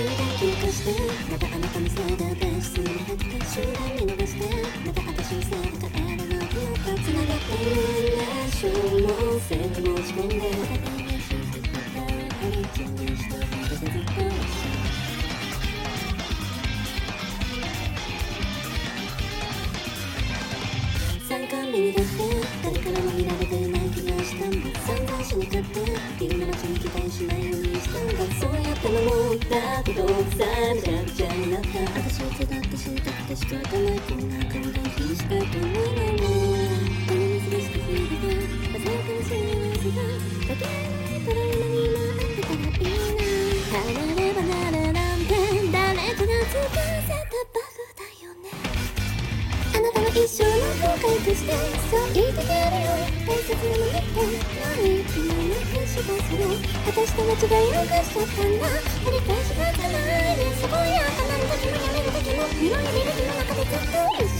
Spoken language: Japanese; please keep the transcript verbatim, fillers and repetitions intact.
集団気にかしてまたあなたのせいでベースに減って集団見逃してまた私のせいで帰らなくなった繋がっているリレーションのせいに持ち込んで張り詰めしてずっと一緒三冠目に出して誰からも見られてない気がしたんだ散々しなかった昼の街に期待しないようにしたんだそうやって守ったことさめちゃくちゃになった私はいつだって死にたくてしかたないこんな考え気にしたと思うのもこの水でした日々が鮮やかな幸せがだけないから今に今あんたからいいな離れ離れなんて誰かがつかせたバグだよねあなたは一生の後悔としてそう言いたがるよ大切なものって何今の話がする果たして間違いを犯しちゃったんだ繰り返しがつないでそこや離れる時もやめる時も色や見る日の中でずっと